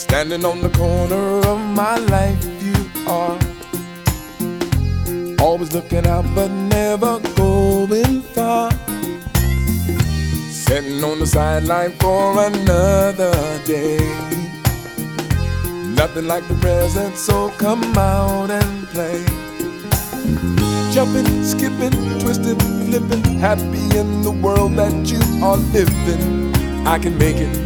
Standing on the corner of my life, you are. Always looking out but never going far. Sitting on the sideline for another day. Nothing like the present, so come out and play. Jumping, skipping, twisting, flipping, happy in the world that you are living. I can make it